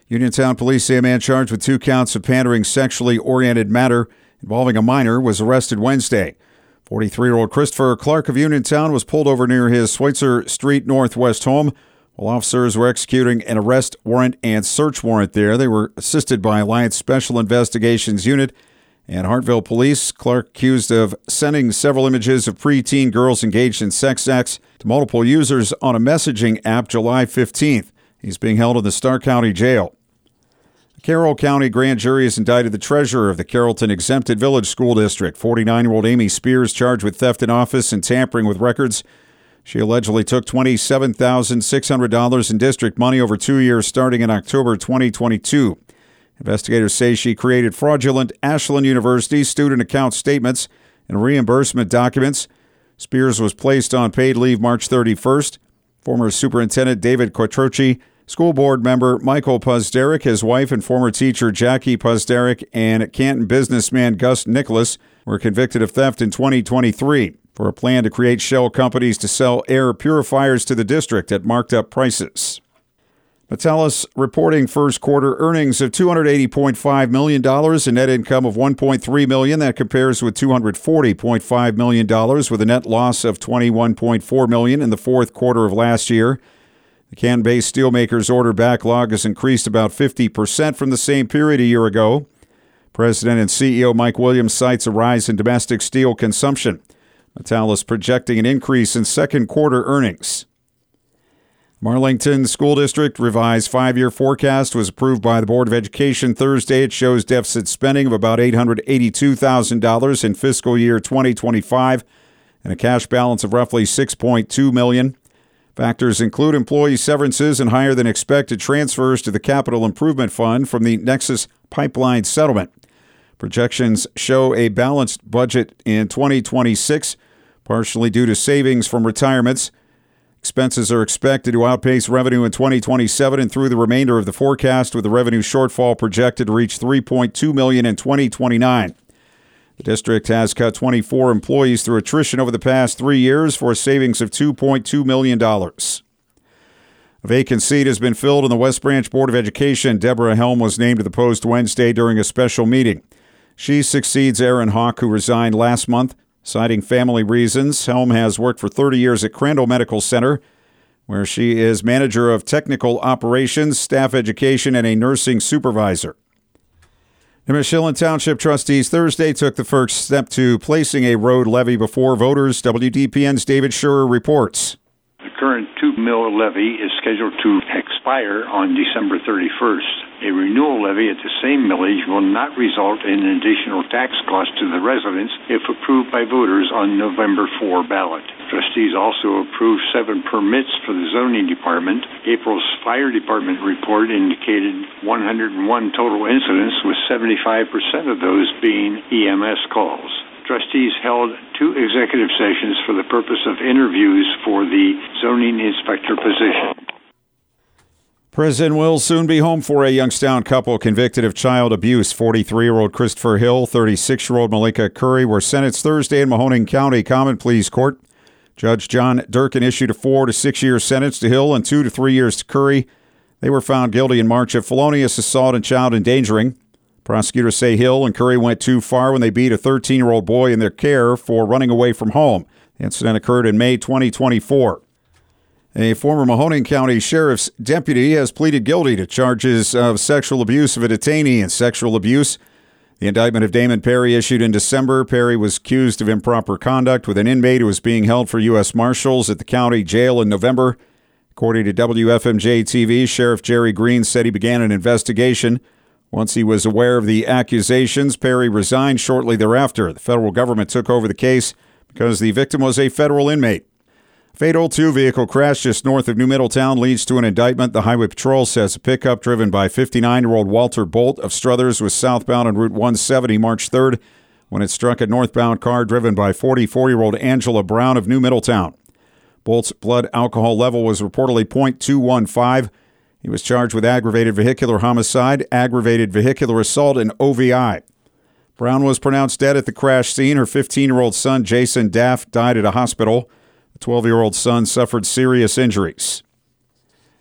Uniontown police say a man charged with 2 counts of pandering sexually oriented matter involving a minor was arrested Wednesday. 43-year-old Christopher Clark of Uniontown was pulled over near his Schweitzer Street Northwest home while officers were executing an arrest warrant and search warrant there. They were assisted by Alliance Special Investigations Unit and Hartville Police. Clark accused of sending several images of preteen girls engaged in sex acts to multiple users on a messaging app July 15th. He's being held in the Stark County Jail. The Carroll County Grand Jury has indicted the treasurer of the Carrollton Exempted Village School District, 49-year-old Amy Spears, charged with theft in office and tampering with records. She allegedly took $27,600 in district money over 2 years starting in October 2022. Investigators say she created fraudulent Ashland University student account statements and reimbursement documents. Spears was placed on paid leave March 31st. Former Superintendent David Quattrochi, school board member Michael Puzderick, his wife and former teacher Jackie Puzderick, and Canton businessman Gus Nicholas were convicted of theft in 2023 for a plan to create shell companies to sell air purifiers to the district at marked up prices. Metellus reporting first quarter earnings of $280.5 million and net income of $1.3 million. That compares with $240.5 million with a net loss of $21.4 million in the fourth quarter of last year. The Canton-based steelmakers' order backlog has increased about 50% from the same period a year ago. President and CEO Mike Williams cites a rise in domestic steel consumption. Metellus projecting an increase in second quarter earnings. Marlington School District revised 5-year forecast was approved by the Board of Education Thursday. It shows deficit spending of about $882,000 in fiscal year 2025 and a cash balance of roughly $6.2 million. Factors include employee severances and higher than expected transfers to the Capital Improvement Fund from the Nexus Pipeline settlement. Projections show a balanced budget in 2026, partially due to savings from retirements. Expenses are expected to outpace revenue in 2027 and through the remainder of the forecast, with the revenue shortfall projected to reach $3.2 million in 2029. The district has cut 24 employees through attrition over the past 3 years for a savings of $2.2 million. A vacant seat has been filled in the West Branch Board of Education. Deborah Helm was named to the post Wednesday during a special meeting. She succeeds Aaron Hawk, who resigned last month, citing family reasons. Helm has worked for 30 years at Crandall Medical Center, where she is manager of technical operations, staff education, and a nursing supervisor. The Mechilin Township trustees Thursday took the first step to placing a road levy before voters. WDPN's David Schurer reports. The current 2-mill levy is scheduled to expire on December 31st. A renewal levy at the same millage will not result in an additional tax cost to the residents if approved by voters on November 4 ballot. Trustees also approved 7 permits for the zoning department. April's fire department report indicated 101 total incidents, with 75% of those being EMS calls. Trustees held 2 executive sessions for the purpose of interviews for the zoning inspector position. Prison will soon be home for a Youngstown couple convicted of child abuse. 43-year-old Christopher Hill, 36-year-old Malika Curry were sentenced Thursday in Mahoning County Common Pleas Court. Judge John Durkin issued a 4 to 6 year sentence to Hill and 2 to 3 years to Curry. They were found guilty in March of felonious assault and child endangering. Prosecutors say Hill and Curry went too far when they beat a 13-year-old boy in their care for running away from home. The incident occurred in May 2024. A former Mahoning County Sheriff's deputy has pleaded guilty to charges of sexual abuse of a detainee and sexual abuse. The indictment of Damon Perry issued in December. Perry was accused of improper conduct with an inmate who was being held for U.S. Marshals at the county jail in November. According to WFMJ-TV, Sheriff Jerry Green said he began an investigation. Once he was aware of the accusations, Perry resigned shortly thereafter. The federal government took over the case because the victim was a federal inmate. Fatal 2-vehicle crash just north of New Middletown leads to an indictment. The Highway Patrol says a pickup driven by 59-year-old Walter Bolt of Struthers was southbound on Route 170 March 3rd when it struck a northbound car driven by 44-year-old Angela Brown of New Middletown. Bolt's blood alcohol level was reportedly .215. He was charged with aggravated vehicular homicide, aggravated vehicular assault, and OVI. Brown was pronounced dead at the crash scene. Her 15-year-old son, Jason Daff, died at a hospital. The 12-year-old son suffered serious injuries.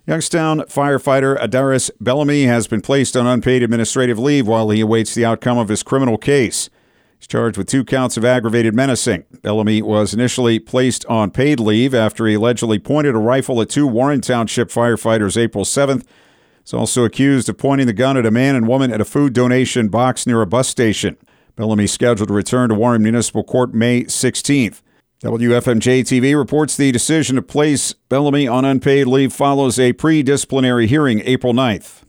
Youngstown firefighter Adaris Bellamy has been placed on unpaid administrative leave while he awaits the outcome of his criminal case. He's charged with 2 counts of aggravated menacing. Bellamy was initially placed on paid leave after he allegedly pointed a rifle at 2 Warren Township firefighters April 7th. He's also accused of pointing the gun at a man and woman at a food donation box near a bus station. Bellamy is scheduled to return to Warren Municipal Court May 16th. WFMJ-TV reports the decision to place Bellamy on unpaid leave follows a pre-disciplinary hearing April 9th.